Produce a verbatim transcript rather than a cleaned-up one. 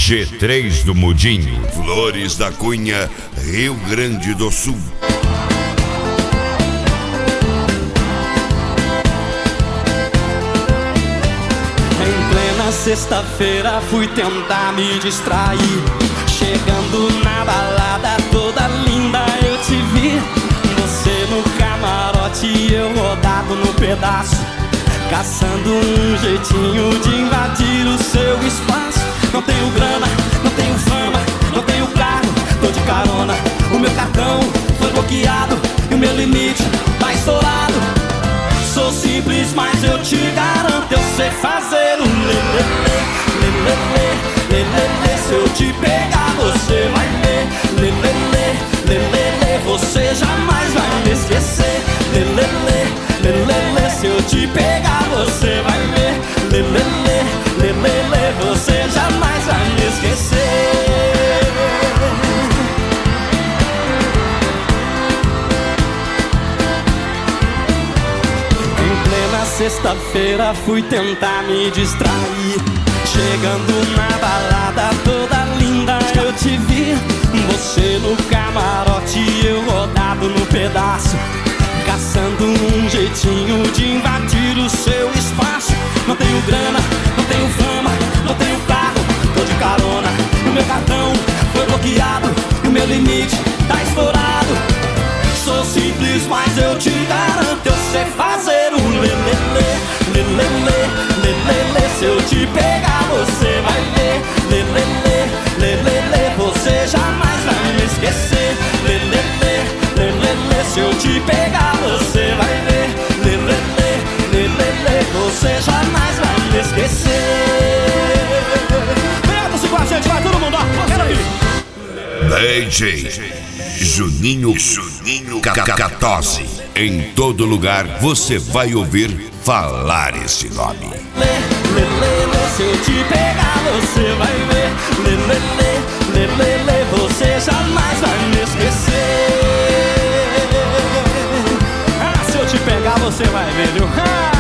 G três do Mudinho, Flores da Cunha, Rio Grande do Sul. Em plena sexta-feira fui tentar me distrair. Chegando na balada toda linda eu te vi. Você no camarote e eu rodado no pedaço, caçando um jeitinho de invadir o seu espaço. Não tenho grana, não tenho fama, não tenho carro, tô de carona. O meu cartão foi bloqueado e o meu limite tá estourado. Sou simples, mas eu te garanto, eu sei fazer um lelele, lelele, lelele. Se eu te pegar você vai ver, lelele, lelele. Você jamais vai me esquecer, lelele, lelele. Se eu te pegar você vai ver, lelele, lelele. Você jamais vai me esquecer. Em plena sexta-feira fui tentar me distrair. Chegando na balada toda linda eu te vi. Você no camarote e eu rodado no pedaço, caçando um jeitinho de invadir o seu espaço. Não tenho grana, não tenho fama, não tenho carro, tô de carona. O meu cartão foi bloqueado e o meu limite tá estourado. Sou simples, mas eu te garanto, eu sei fazer um lelele, lelele, lelele. Se eu te pegar você vai ver, lelele, lelele. Você jamais vai me esquecer, lelele, lelele. Se eu te pegar você vai ver, lelele, lelele. Você jamais vai me esquecer. Vem, com a gente, vai todo mundo, ó, quero ouvir. D J Juninho, Juninho Cacatose. Em todo lugar você vai ouvir falar esse nome. Lelele, se eu te pegar você vai ver, lelele, lelele. Você jamais vai me esquecer. Ah, se eu te pegar você vai ver, viu?